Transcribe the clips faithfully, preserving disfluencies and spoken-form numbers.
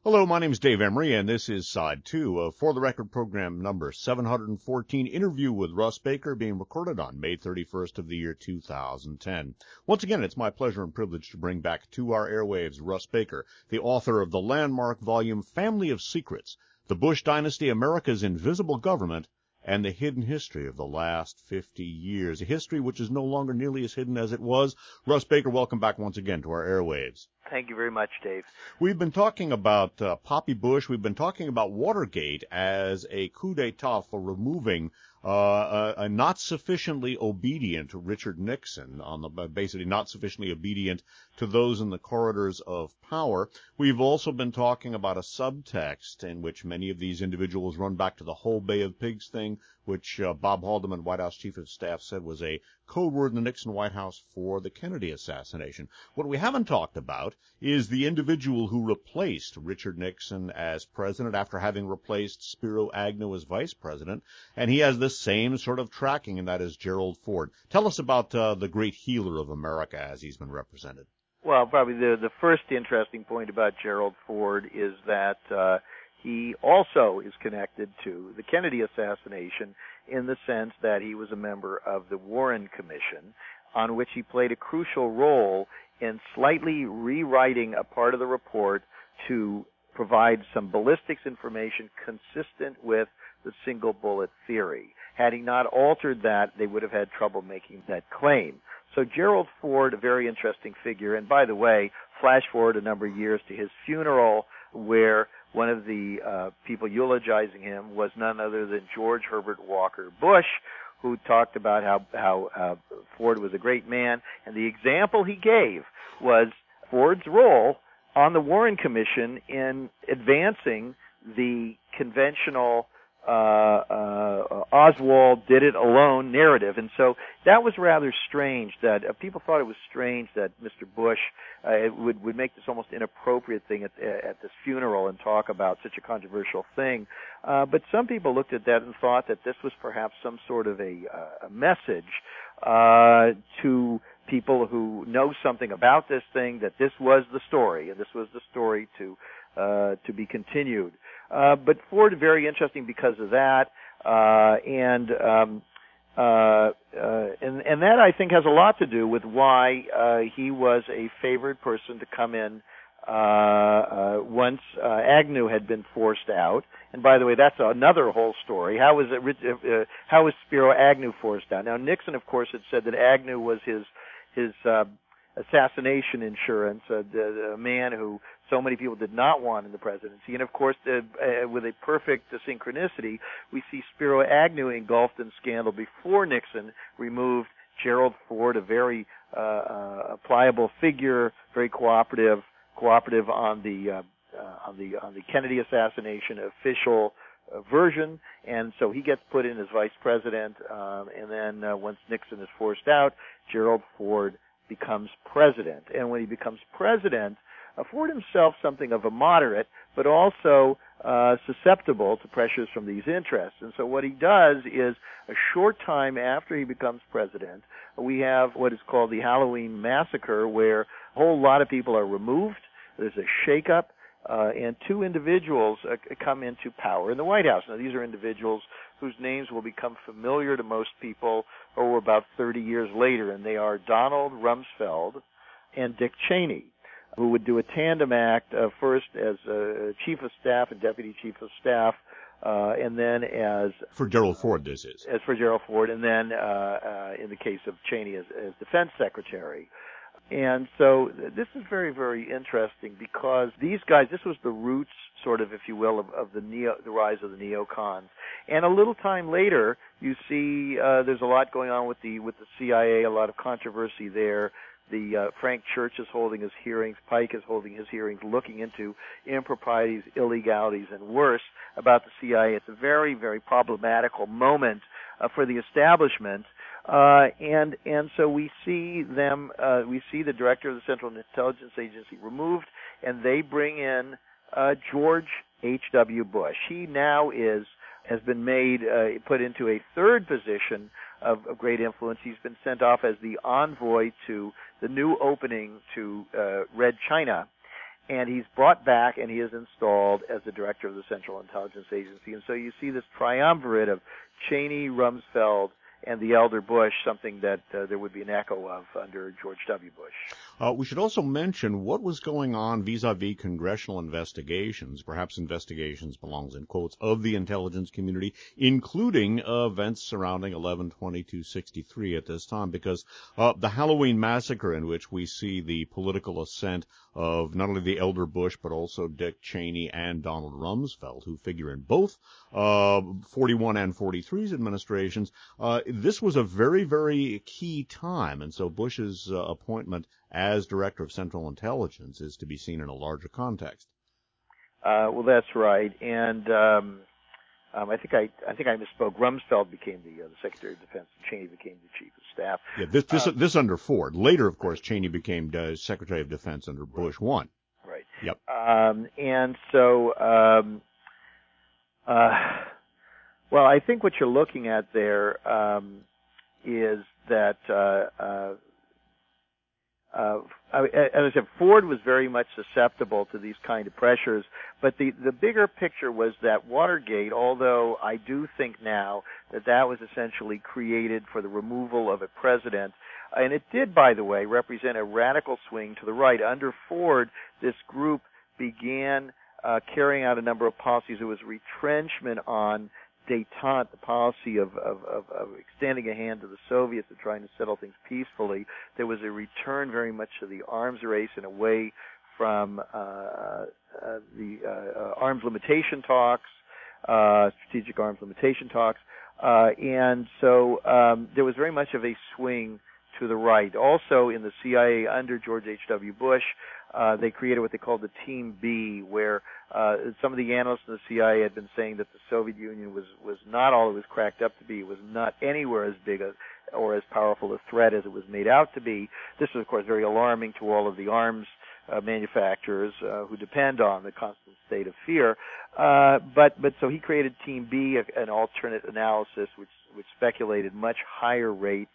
Hello, my name is Dave Emery, and this is Side two of For the Record program number seven hundred fourteen, interview with Russ Baker, being recorded on May thirty-first of the year two thousand ten. Once again, it's my pleasure and privilege to bring back to our airwaves Russ Baker, the author of the landmark volume Family of Secrets, The Bush Dynasty, America's Invisible Government, and the Hidden History of the Last fifty years, a history which is no longer nearly as hidden as it was. Russ Baker, welcome back once again to our airwaves. Thank you very much, Dave. We've been talking about uh, Poppy Bush. We've been talking about Watergate as a coup d'etat for removing uh, a, a not sufficiently obedient Richard Nixon, on the basically not sufficiently obedient to those in the corridors of power. We've also been talking about a subtext in which many of these individuals run back to the whole Bay of Pigs thing, which uh, Bob Haldeman, White House Chief of Staff, said was a code word in the Nixon White House for the Kennedy assassination. What we haven't talked about is the individual who replaced Richard Nixon as president after having replaced Spiro Agnew as vice president, and he has the same sort of tracking, and that is Gerald Ford. Tell us about uh, the great healer of America as he's been represented. Well, probably the, the first interesting point about Gerald Ford is that uh, he also is connected to the Kennedy assassination in the sense that he was a member of the Warren Commission, on which he played a crucial role in slightly rewriting a part of the report to provide some ballistics information consistent with the single bullet theory. Had he not altered that, they would have had trouble making that claim. So Gerald Ford, a very interesting figure, and by the way, flash forward a number of years to his funeral, where one of the uh, people eulogizing him was none other than George Herbert Walker Bush, who talked about how, how uh, Ford was a great man, and the example he gave was Ford's role on the Warren Commission in advancing the conventional uh, uh, Oswald did it alone narrative. And so that was rather strange that uh, people thought it was strange that Mister Bush uh, would, would make this almost inappropriate thing at, at this funeral and talk about such a controversial thing. Uh, but some people looked at that and thought that this was perhaps some sort of a, uh, a message uh, to people who know something about this thing, that this was the story, and this was the story to uh, to be continued. Uh, but Ford, very interesting because of that, uh, and um, uh, uh, and and that I think has a lot to do with why uh, he was a favored person to come in uh, uh, once uh, Agnew had been forced out. And by the way, that's another whole story. How was it? Uh, how was Spiro Agnew forced out? Now Nixon, of course, had said that Agnew was his his uh, assassination insurance, uh, the, the man who so many people did not want in the presidency. And of course, uh, uh, with a perfect uh, synchronicity, we see Spiro Agnew engulfed in scandal before Nixon removed Gerald Ford, a very uh, uh, pliable figure, very cooperative, cooperative on the uh, uh, on the on the Kennedy assassination official uh, version, and so he gets put in as vice president. Um, and then uh, once Nixon is forced out, Gerald Ford becomes president. And when he becomes president, uh, Ford himself something of a moderate, but also uh, susceptible to pressures from these interests. And so what he does is, a short time after he becomes president, we have what is called the Halloween Massacre, where a whole lot of people are removed. There's a shakeup, uh, and two individuals uh, come into power in the White House. Now, these are individuals whose names will become familiar to most people over about thirty years later, and they are Donald Rumsfeld and Dick Cheney, who would do a tandem act, uh, first as uh, chief of staff and deputy chief of staff, uh, and then as... For Gerald Ford, this is. As for Gerald Ford, and then uh, uh, in the case of Cheney as, as defense secretary. And so this is very, very interesting because these guys, this was the roots, sort of, if you will, of, of the neo, the rise of the neocons. And a little time later, you see uh, there's a lot going on with the with the C I A, a lot of controversy there. The uh, Frank Church is holding his hearings, Pike is holding his hearings, looking into improprieties, illegalities, and worse about the C I A. It's a very, very problematical moment uh, for the establishment. Uh, and and so we see them, uh, we see the director of the Central Intelligence Agency removed, and they bring in uh, George H W. Bush. He now is has been made uh, put into a third position of, of great influence. He's been sent off as the envoy to the new opening to uh, Red China. and he's brought back and he is installed as the director of the Central Intelligence Agency. And so you see this triumvirate of Cheney, Rumsfeld, and the elder Bush, something that uh, there would be an echo of under George W. Bush. Uh, we should also mention what was going on vis-a-vis congressional investigations, perhaps investigations belongs in quotes, of the intelligence community, including uh, events surrounding eleven twenty-two sixty-three at this time, because uh, the Halloween massacre, in which we see the political ascent of not only the elder Bush, but also Dick Cheney and Donald Rumsfeld, who figure in both uh, forty-one and forty-three's administrations, uh, this was a very, very key time, and so Bush's uh, appointment as Director of Central Intelligence is to be seen in a larger context. Uh, well, that's right, and um, um, I think I I think I misspoke. Rumsfeld became the, uh, the Secretary of Defense, and Cheney became the Chief of Staff. Yeah, this this, um, this under Ford. Later, of course, Cheney became uh, Secretary of Defense under Bush one. Right. Yep. Um, and so, um, uh, well, I think what you're looking at there um, is that. Uh, uh, Uh, as I said, Ford was very much susceptible to these kind of pressures, but the, the bigger picture was that Watergate, although I do think now that that was essentially created for the removal of a president, and it did, by the way, represent a radical swing to the right. Under Ford, this group began uh, carrying out a number of policies. It was retrenchment on détente, the policy of, of, of, of extending a hand to the Soviets and trying to settle things peacefully. There was a return very much to the arms race and away from uh, uh, the uh, uh, arms limitation talks, uh, strategic arms limitation talks. Uh, and so um, there was very much of a swing to the right. Also in the C I A under George H W. Bush, Uh, they created what they called the Team B, where uh, some of the analysts in the C I A had been saying that the Soviet Union was, was not all it was cracked up to be. It was not anywhere as big a, or as powerful a threat as it was made out to be. This was, of course, very alarming to all of the arms uh, manufacturers uh, who depend on the constant state of fear. Uh, but, but so he created Team B, an alternate analysis which, which speculated much higher rates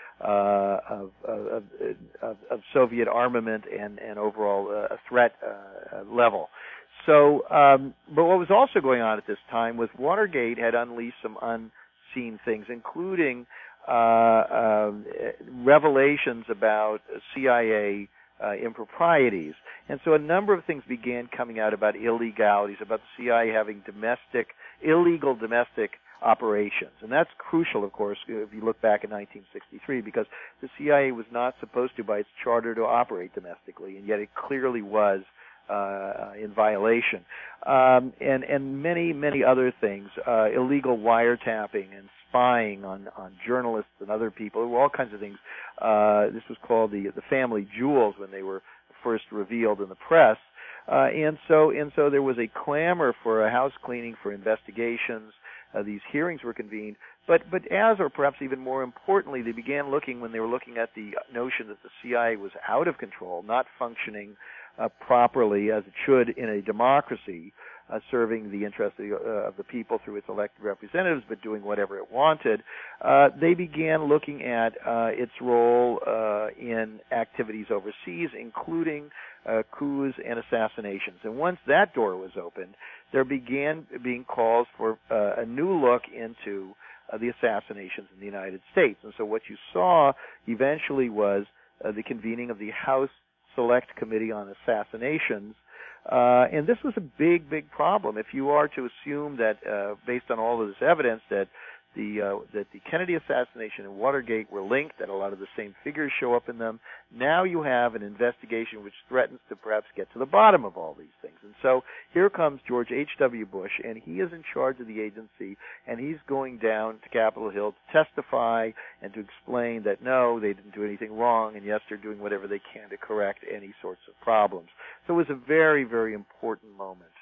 Uh, of, of, of, of Soviet armament and, and overall uh, threat uh, level. So, um, but what was also going on at this time was Watergate had unleashed some unseen things, including uh, uh, revelations about C I A uh, improprieties. And so a number of things began coming out about illegalities, about the C I A having domestic, illegal domestic operations. And that's crucial, of course, if you look back in nineteen sixty-three, because the C I A was not supposed to, by its charter, to operate domestically, and yet it clearly was uh, in violation. Um, and, and many, many other things, uh, illegal wiretapping and spying on, on journalists and other people, all kinds of things. Uh, this was called the, the family jewels when they were first revealed in the press. Uh, and so, and so there was a clamor for a house cleaning, for investigations. Uh, these hearings were convened, but but as, or perhaps even more importantly, they began looking, when they were looking at the notion that the C I A was out of control, not functioning uh, properly as it should in a democracy, uh, serving the interests of the, uh, of the people through its elected representatives, but doing whatever it wanted. Uh, they began looking at uh, its role uh, in activities overseas, including uh, coups and assassinations. And once that door was opened, there began being calls for uh, a new look into uh, the assassinations in the United States. And so what you saw eventually was uh, the convening of the House Select Committee on Assassinations. Uh, and this was a big, big problem. If you are to assume that, uh, based on all of this evidence, that the uh, that the Kennedy assassination and Watergate were linked, that a lot of the same figures show up in them, now you have an investigation which threatens to perhaps get to the bottom of all these things. And so here comes George H W. Bush, and he is in charge of the agency, and he's going down to Capitol Hill to testify and to explain that, no, they didn't do anything wrong, and yes, they're doing whatever they can to correct any sorts of problems. So it was a very, very important moment.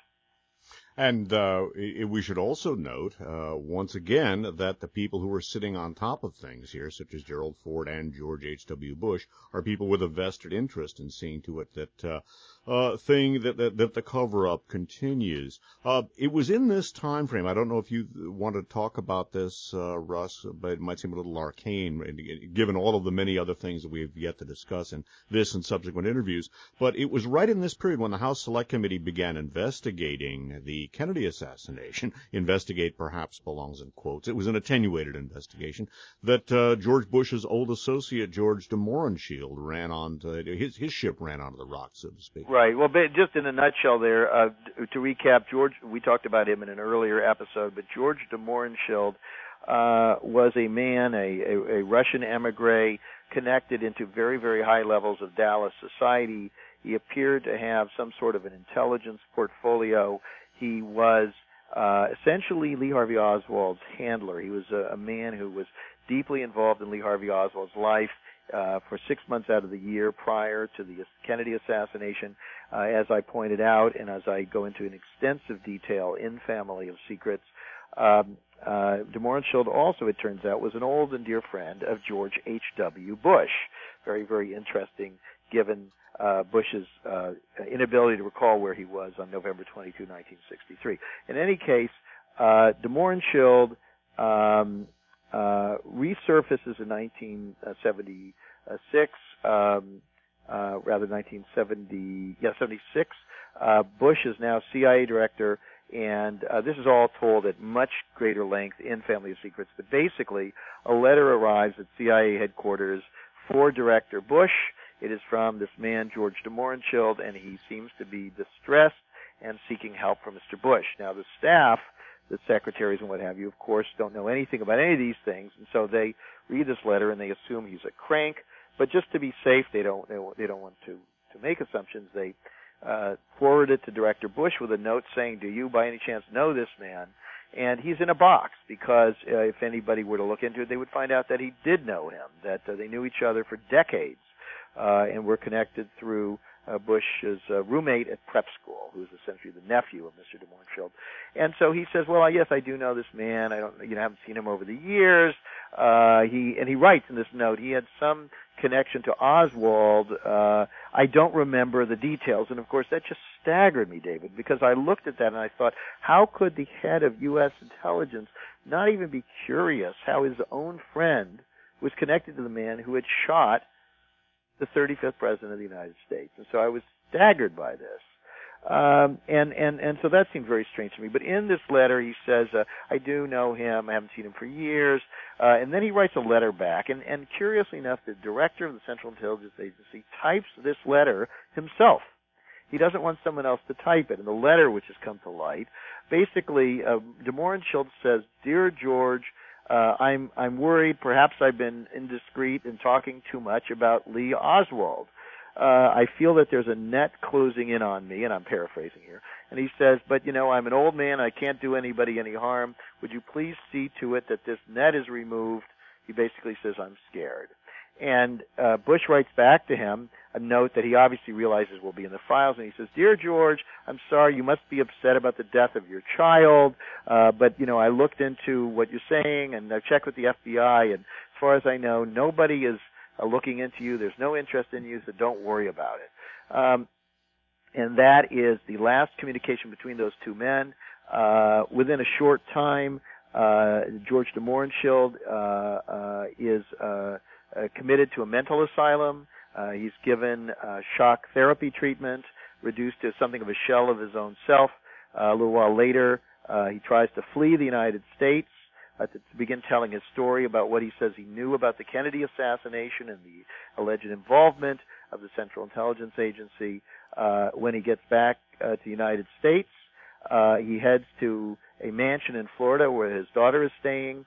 And uh, we should also note, uh, once again, that the people who are sitting on top of things here, such as Gerald Ford and George H W. Bush, are people with a vested interest in seeing to it that uh, uh, thing that, that, that the cover-up continues. Uh, it was in this time frame, I don't know if you want to talk about this, uh, Russ, but it might seem a little arcane, given all of the many other things that we have yet to discuss in this and subsequent interviews, but it was right in this period when the House Select Committee began investigating the Kennedy assassination. Investigate perhaps belongs in quotes. It was an attenuated investigation that uh, George Bush's old associate, George de Mohrenschildt, ran on to, his, his ship ran onto the rocks, so to speak. Right. Well, just in a nutshell there, uh, to recap, George, we talked about him in an earlier episode, but George de Mohrenschildt uh, was a man, a, a, a Russian emigre, connected into very, very high levels of Dallas society. He appeared to have some sort of an intelligence portfolio. He was uh, essentially Lee Harvey Oswald's handler. He was a, a man who was deeply involved in Lee Harvey Oswald's life uh, for six months out of the year prior to the Kennedy assassination. Uh, as I pointed out, and as I go into an extensive detail in Family of Secrets, um, uh, de Mohrenschildt also, it turns out, was an old and dear friend of George H W. Bush. Very, very interesting, given uh, Bush's uh, inability to recall where he was on November twenty-second, nineteen sixty-three. In any case, uh, de Mohrenschildt um, uh, resurfaces in nineteen seventy-six, um, uh, rather nineteen seventy, yeah, seventy-six. Uh, Bush is now C I A director, and uh, this is all told at much greater length in Family of Secrets. But basically, a letter arrives at C I A headquarters for Director Bush. It is from this man, George de Mohrenschildt, and he seems to be distressed and seeking help from Mister Bush. Now, the staff, the secretaries and what have you, of course, don't know anything about any of these things, and so they read this letter and they assume he's a crank. But just to be safe, they don't they don't want to to make assumptions. They uh, forward it to Director Bush with a note saying, "Do you by any chance know this man?" And he's in a box because uh, if anybody were to look into it, they would find out that he did know him, that uh, they knew each other for decades, uh, and were connected through uh, Bush's uh, roommate at prep school, who was essentially the nephew of Mister de Mohrenschildt. And so he says, "Well, yes, I do know this man. I don't, you know, haven't seen him over the years." Uh, he and he writes in this note he had some connection to Oswald. Uh, I don't remember the details, and of course that just staggered me, David, because I looked at that and I thought, how could the head of U S intelligence not even be curious how his own friend was connected to the man who had shot the thirty-fifth president of the United States? And so I was staggered by this. Um, and, and, and so that seemed very strange to me. But in this letter, he says, uh, I do know him. I haven't seen him for years. Uh, and then he writes a letter back. And, and curiously enough, the director of the Central Intelligence Agency types this letter himself. He doesn't want someone else to type it. And the letter, which has come to light, basically, uh, de Mohrenschildt says, "Dear George, uh, I'm, I'm worried. Perhaps I've been indiscreet in talking too much about Lee Oswald. Uh, I feel that there's a net closing in on me," and I'm paraphrasing here. And he says, "But, you know, I'm an old man. I can't do anybody any harm. Would you please see to it that this net is removed?" He basically says, "I'm scared." And uh, Bush writes back to him a note that he obviously realizes will be in the files, and he says, "Dear George, I'm sorry. You must be upset about the death of your child, uh, but, you know, I looked into what you're saying, and I checked with the F B I, and as far as I know, nobody is Uh, looking into you. There's no interest in you, so don't worry about it." Um, and that is the last communication between those two men. Uh, within a short time, uh, George de Mohrenschildt uh, uh, is uh, uh, committed to a mental asylum. Uh, he's given uh, shock therapy treatment, reduced to something of a shell of his own self. Uh, a little while later, uh, he tries to flee the United States. Uh, to, to begin telling his story about what he says he knew about the Kennedy assassination and the alleged involvement of the Central Intelligence Agency. Uh, when he gets back uh, to the United States, uh, he heads to a mansion in Florida where his daughter is staying,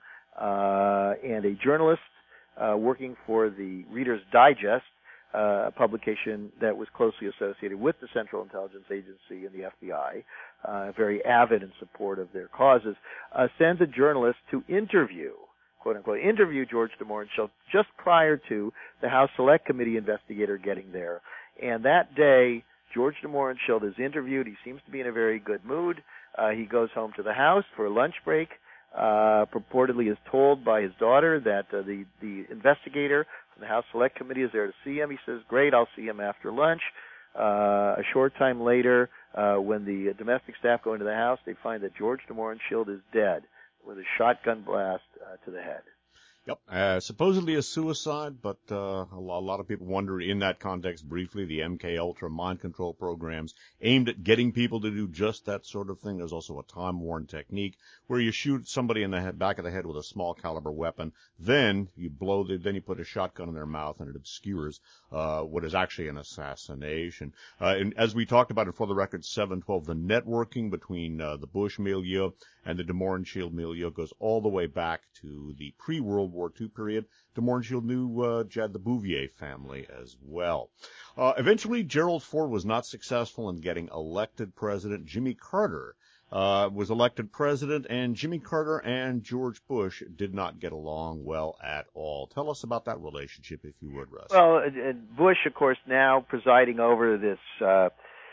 uh, and a journalist uh, working for the Reader's Digest, uh, a publication that was closely associated with the Central Intelligence Agency and the F B I, uh, very avid in support of their causes, uh, sends a journalist to interview, quote unquote, interview George de Mohrenschildt just prior to the House Select Committee investigator getting there. And that day, George de Mohrenschildt is interviewed. He seems to be in a very good mood. Uh, he goes home to the house for a lunch break. Uh, purportedly is told by his daughter that uh, the, the investigator from the House Select Committee is there to see him. He says, "Great, I'll see him after lunch." Uh, a short time later, uh, when the domestic staff go into the house, they find that George de Mohrenschildt is dead with a shotgun blast uh, to the head. Yep, uh, supposedly a suicide, but uh, a, lot, a lot of people wonder in that context briefly, the M K Ultra mind control programs aimed at getting people to do just that sort of thing. There's also a time-worn technique where you shoot somebody in the head, back of the head with a small caliber weapon, then you blow the, then you put a shotgun in their mouth and it obscures uh, what is actually an assassination. Uh, and as we talked about it for the record, seven twelve, the networking between uh, the Bush milieu and the de Mohrenschildt milieu goes all the way back to the pre-World War Two period. De Mohrenschildt knew uh, Jad the Bouvier family as well. Uh, eventually, Gerald Ford was not successful in getting elected president. Jimmy Carter uh, was elected president, and Jimmy Carter and George Bush did not get along well at all. Tell us about that relationship, if you would, Russ. Well, Bush, of course, now presiding over this uh,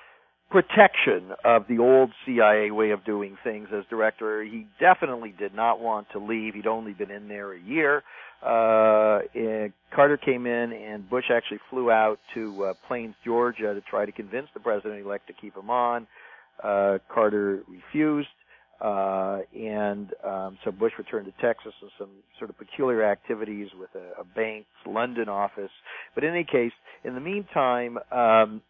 protection of the old C I A way of doing things as director. He definitely did not want to leave. He'd only been in there a year. Uh, and Carter came in, and Bush actually flew out to uh, Plains, Georgia, to try to convince the president-elect to keep him on. Uh, Carter refused, uh, and um, so Bush returned to Texas with some sort of peculiar activities with a, a bank's London office. But in any case, in the meantime, um,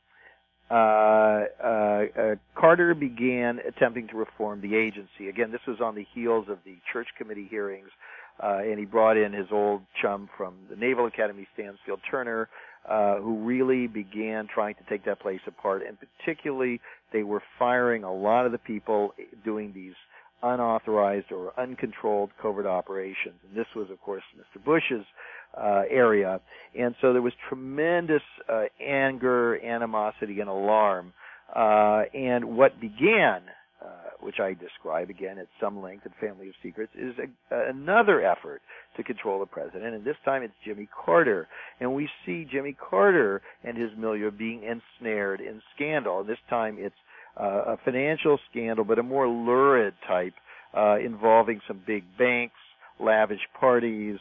Uh, uh, uh, Carter began attempting to reform the agency. Again, this was on the heels of the Church Committee hearings, uh, and he brought in his old chum from the Naval Academy, Stansfield Turner, uh, who really began trying to take that place apart. And particularly, they were firing a lot of the people doing these unauthorized or uncontrolled covert operations. And this was, of course, Mister Bush's Uh, area, and so there was tremendous uh, anger, animosity, and alarm. Uh, and what began, uh, which I describe again at some length in Family of Secrets, is a, another effort to control the president, and this time it's Jimmy Carter. And we see Jimmy Carter and his milieu being ensnared in scandal. This time it's uh, a financial scandal, but a more lurid type, uh, involving some big banks, lavish parties,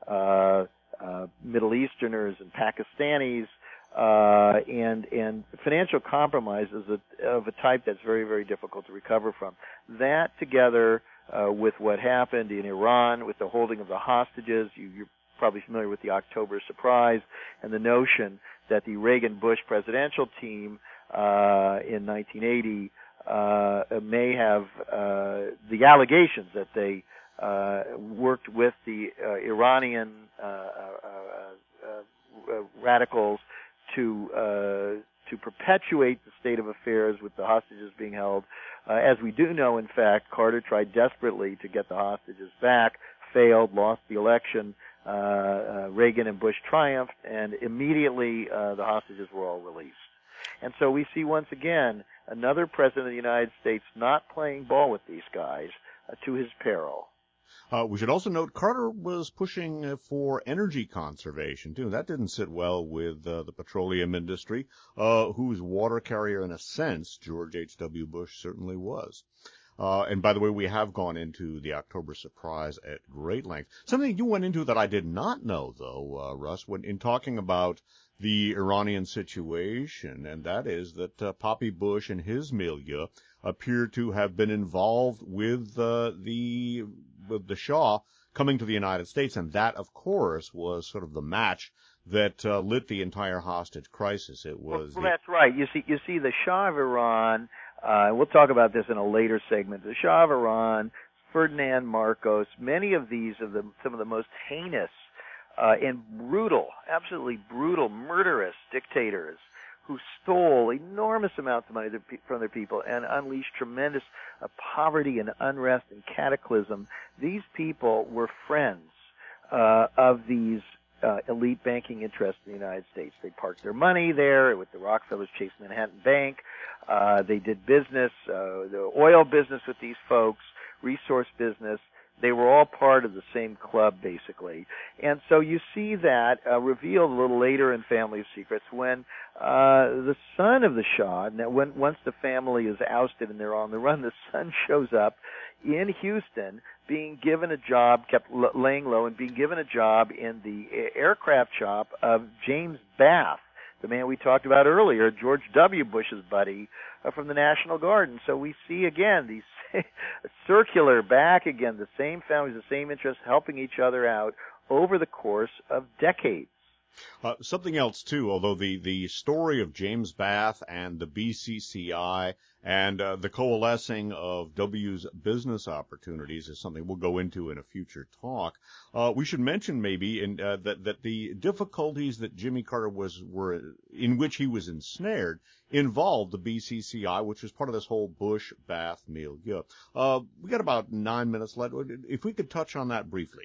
uh, Uh, Middle Easterners and Pakistanis, uh, and and financial compromise is a, of a type that's very, very difficult to recover from. That together uh, with what happened in Iran, with the holding of the hostages, you, you're probably familiar with the October surprise, and the notion that the Reagan-Bush presidential team uh, in nineteen eighty uh, may have uh, the allegations that they Uh, worked with the uh, Iranian uh, uh, uh, uh, radicals to uh, to perpetuate the state of affairs with the hostages being held. Uh, as we do know, in fact, Carter tried desperately to get the hostages back, failed, lost the election. Uh, uh, Reagan and Bush triumphed, and immediately uh, the hostages were all released. And so we see once again another president of the United States not playing ball with these guys uh, to his peril. Uh, we should also note Carter was pushing uh, for energy conservation, too. That didn't sit well with uh, the petroleum industry, uh, whose water carrier, in a sense, George H W. Bush certainly was. Uh, and by the way, we have gone into the October surprise at great length. Something you went into that I did not know, though, uh, Russ, when in talking about the Iranian situation, and that is that uh, Poppy Bush and his milieu appear to have been involved with uh, the with the Shah coming to the United States, and that, of course, was sort of the match that uh, lit the entire hostage crisis. It was. Well, well the... that's right. You see, you see, the Shah of Iran. Uh, we'll talk about this in a later segment. The Shah of Iran, Ferdinand Marcos, many of these are the, some of the most heinous uh, and brutal, absolutely brutal, murderous dictators who stole enormous amounts of money from their people and unleashed tremendous uh, poverty and unrest and cataclysm. These people were friends uh, of these uh, elite banking interests in the United States. They parked their money there with the Rockefellers Chase Manhattan Bank. Uh, they did business, uh, the oil business with these folks, resource business. They were all part of the same club, basically. And so you see that uh, revealed a little later in Family of Secrets when uh, the son of the Shah, now when, once the family is ousted and they're on the run, the son shows up in Houston being given a job, kept l- laying low, and being given a job in the aircraft shop of James Bath. the man we talked about earlier, George W. Bush's buddy uh, from the National Guard. And so we see, again, these circular back again, the same families, the same interests, helping each other out over the course of decades. Uh, something else, too, although the, the story of James Bath and the B C C I and uh, the coalescing of W's business opportunities is something we'll go into in a future talk. Uh, we should mention maybe in, uh, that, that the difficulties that Jimmy Carter was were in which he was ensnared involved the B C C I, which was part of this whole Bush-Bath milieu. Uh, we got about nine minutes left. If we could touch on that briefly.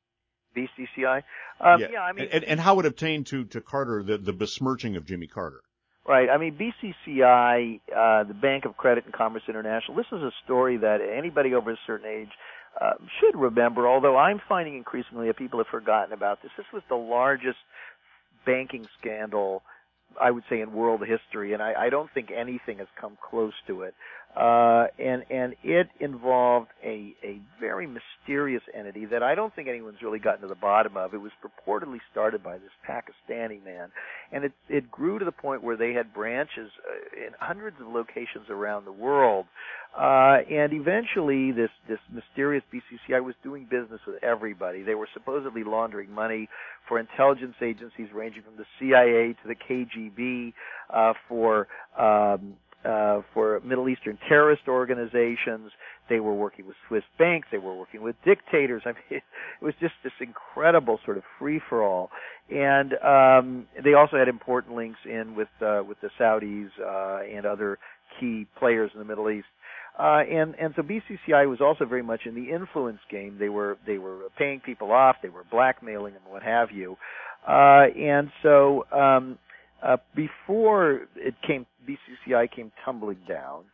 B C C I? Um, yeah. yeah, I mean, and, and how it obtained to, to Carter the, the besmirching of Jimmy Carter. Right. I mean, B C C I, uh, the Bank of Credit and Commerce International, this is a story that anybody over a certain age uh, should remember, although I'm finding increasingly that people have forgotten about this. This was the largest banking scandal, I would say, in world history, and I, I don't think anything has come close to it. Uh, and, and it involved a, a very mysterious entity that I don't think anyone's really gotten to the bottom of. It was purportedly started by this Pakistani man, and it, it grew to the point where they had branches uh, in hundreds of locations around the world. Uh, and eventually this, this mysterious B C C I was doing business with everybody. They were supposedly laundering money for intelligence agencies ranging from the C I A to the K G B, uh, for, um, Uh, for Middle Eastern terrorist organizations. They were working with Swiss banks. They were working with dictators. I mean, it was just this incredible sort of free-for-all. And um, they also had important links in with uh, with the Saudis uh, and other key players in the Middle East. Uh, and and so B C C I was also very much in the influence game. They were they were paying people off. They were blackmailing them, what have you. Uh, and so. Um, Uh, before it came, B C C I came tumbling down.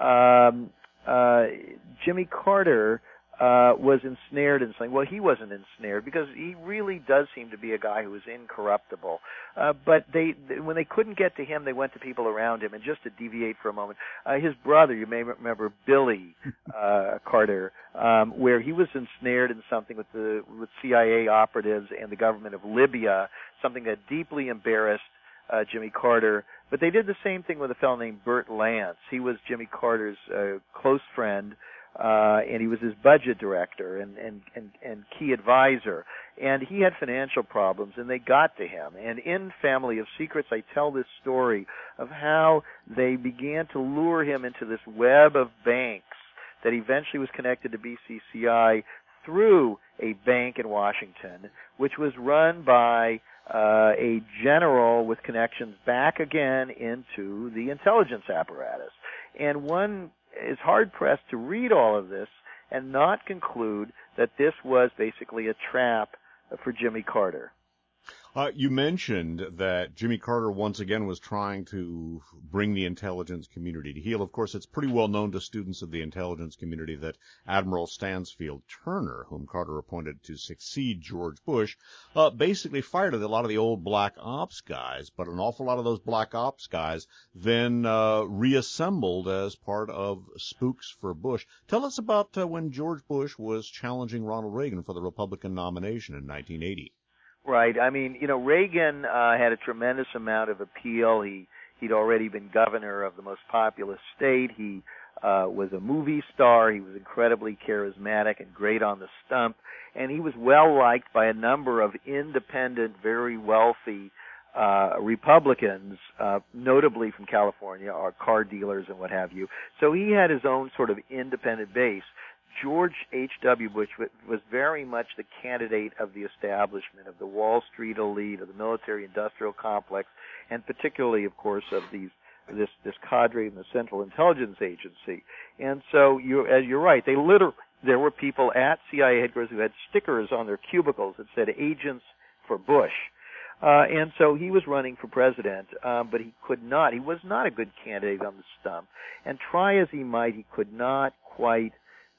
Um, uh, Jimmy Carter uh, was ensnared in something. Well, he wasn't ensnared because he really does seem to be a guy who is incorruptible. Uh, but they, when they couldn't get to him, they went to people around him. And just to deviate for a moment, uh, his brother, you may remember Billy uh, Carter, um, where he was ensnared in something with the with C I A operatives and the government of Libya, something that deeply embarrassed Uh, Jimmy Carter, but they did the same thing with a fellow named Burt Lance. He was Jimmy Carter's uh, close friend, uh, and he was his budget director and, and, and, and key advisor. And he had financial problems, and they got to him. And in Family of Secrets, I tell this story of how they began to lure him into this web of banks that eventually was connected to B C C I through a bank in Washington, which was run by Uh, a general with connections back again into the intelligence apparatus. And one is hard-pressed to read all of this and not conclude that this was basically a trap for Jimmy Carter. Uh, you mentioned that Jimmy Carter once again was trying to bring the intelligence community to heel. Of course, it's pretty well known to students of the intelligence community that Admiral Stansfield Turner, whom Carter appointed to succeed George Bush, uh, basically fired a lot of the old black ops guys, but an awful lot of those black ops guys then uh, reassembled as part of Spooks for Bush. Tell us about uh, when George Bush was challenging Ronald Reagan for the Republican nomination in nineteen eighty. Right. I mean, you know, Reagan uh, had a tremendous amount of appeal. He he'd already been governor of the most populous state. He uh, was a movie star. He was incredibly charismatic and great on the stump, and he was well liked by a number of independent, very wealthy uh, Republicans, uh, notably from California, or car dealers and what have you. So he had his own sort of independent base. George H W. Bush was very much the candidate of the establishment, of the Wall Street elite, of the military-industrial complex, and particularly, of course, of these this this cadre in the Central Intelligence Agency. And so, you, as you're right, they literally there were people at C I A headquarters who had stickers on their cubicles that said "Agents for Bush." Uh, and so he was running for president, um, but he could not. He was not a good candidate on the stump. And try as he might, he could not quite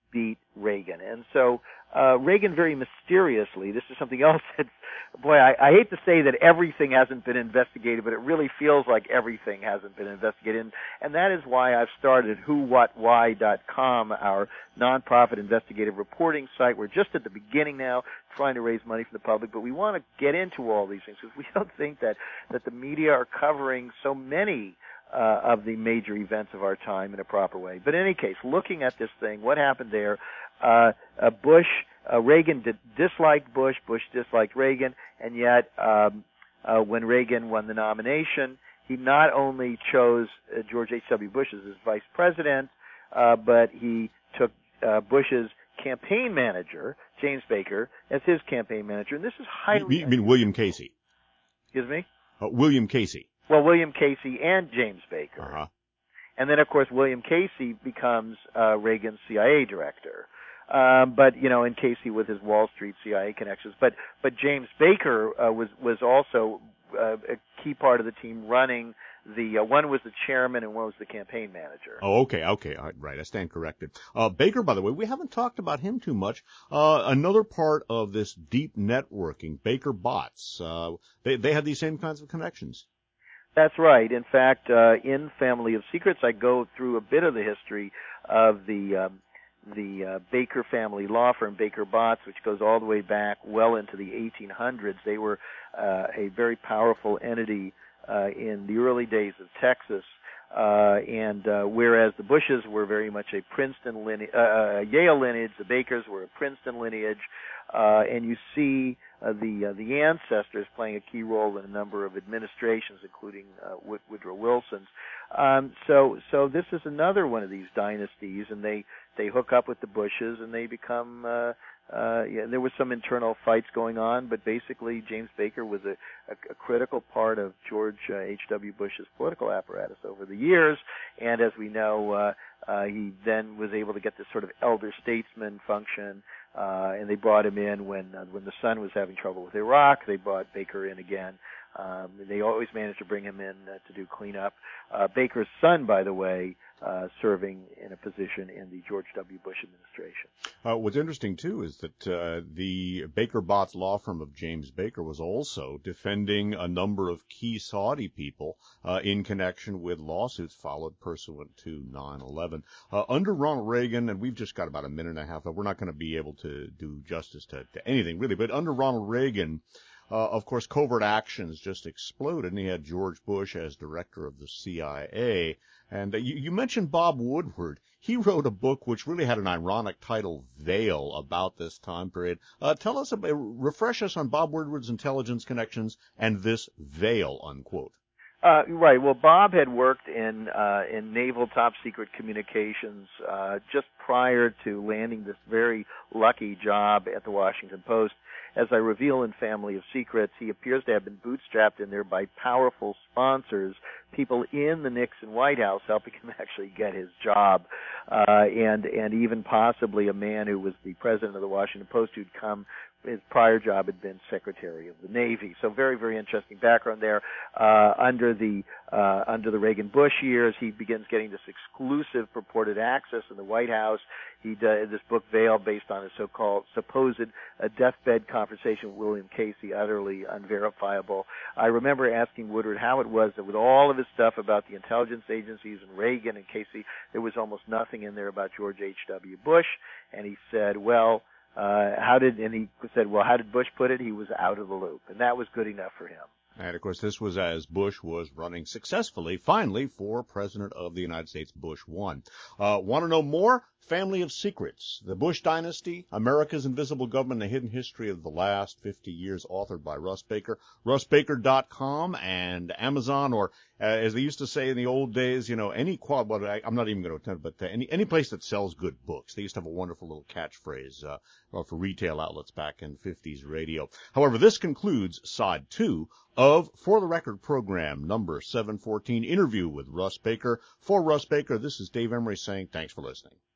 beat Reagan. And so uh, Reagan very mysteriously, this is something else that's, boy, I, I hate to say that everything hasn't been investigated, but it really feels like everything hasn't been investigated. And, and that is why I've started who what why dot com, our nonprofit investigative reporting site. We're just at the beginning now, trying to raise money for the public, but we want to get into all these things because we don't think that, that the media are covering so many Uh, of the major events of our time in a proper way. But in any case, looking at this thing, what happened there, uh, uh, Bush, uh, Reagan did, disliked Bush, Bush disliked Reagan, and yet um, uh, when Reagan won the nomination, he not only chose uh, George H W. Bush as his vice president, uh, but he took uh, Bush's campaign manager, James Baker, as his campaign manager, and this is highly... You mean William Casey? Excuse me? Uh, William Casey. Well, William Casey and James Baker. Uh-huh. And then, of course, William Casey becomes uh, Reagan's C I A director. Um, but, you know, and Casey with his Wall Street C I A connections. But but James Baker uh, was, was also uh, a key part of the team running the, uh, one was the chairman and one was the campaign manager. Oh, okay, okay, all right, right, I stand corrected. Uh, Baker, by the way, we haven't talked about him too much. Uh, another part of this deep networking, Baker bots, uh, they, they had these same kinds of connections. That's right. In fact, uh, in Family of Secrets, I go through a bit of the history of the um, the uh, Baker family law firm, Baker Botts, which goes all the way back well into the eighteen hundreds. They were uh, a very powerful entity uh, in the early days of Texas. Uh, and uh, whereas the Bushes were very much a Princeton lineage, uh, Yale lineage, the Bakers were a Princeton lineage, uh, and you see uh, the uh, the ancestors playing a key role in a number of administrations, including uh, Wood- Woodrow Wilson's. Um, so so this is another one of these dynasties, and they they hook up with the Bushes, and they become. Uh, Uh, yeah, there was some internal fights going on, but basically James Baker was a, a, a critical part of George uh, H W. Bush's political apparatus over the years, and as we know, uh, uh, he then was able to get this sort of elder statesman function, uh, and they brought him in when uh, when the son was having trouble with Iraq. They brought Baker in again. Um, they always managed to bring him in uh, to do cleanup. Uh, Baker's son, by the way, uh, serving in a position in the George W. Bush administration. Uh, what's interesting, too, is that uh, the Baker Botts law firm of James Baker was also defending a number of key Saudi people uh, in connection with lawsuits followed pursuant to nine eleven. Uh, under Ronald Reagan, and we've just got about a minute and a half, we're not going to be able to do justice to, to anything, really, but under Ronald Reagan, Uh, of course, covert actions just exploded, and he had George Bush as director of the C I A. And uh, you, you mentioned Bob Woodward. He wrote a book which really had an ironic title, Veil, about this time period. Uh, tell us, about, refresh us on Bob Woodward's intelligence connections and this Veil, unquote. Uh, right. Well, Bob had worked in uh, in naval top secret communications uh, just prior to landing this very lucky job at the Washington Post. As I reveal in Family of Secrets, he appears to have been bootstrapped in there by powerful sponsors, people in the Nixon White House helping him actually get his job, uh, and and even possibly a man who was the president of the Washington Post who'd come. His prior job had been Secretary of the Navy. So very, very interesting background there. Uh, under the uh, under the Reagan-Bush years, he begins getting this exclusive purported access in the White House. He does this book, Veil, based on a so-called supposed uh, deathbed conversation with William Casey, utterly unverifiable. I remember asking Woodward how it was that with all of his stuff about the intelligence agencies and Reagan and Casey, there was almost nothing in there about George H W. Bush. And he said, well, Uh, how did, and he said, well, how did Bush put it? He was out of the loop. And that was good enough for him. And, of course, this was as Bush was running successfully, finally, for President of the United States. Bush won. Uh, want to know more? Family of Secrets, The Bush Dynasty, America's Invisible Government, The Hidden History of the Last fifty years, authored by Russ Baker. russ baker dot com and Amazon, or uh, as they used to say in the old days, you know, any qual, well, I, I'm not even going to attempt, but uh, any any place that sells good books. They used to have a wonderful little catchphrase uh, for retail outlets back in fifties radio. However, this concludes side two of For the Record program number seven fourteen, interview with Russ Baker. For Russ Baker, this is Dave Emery saying thanks for listening.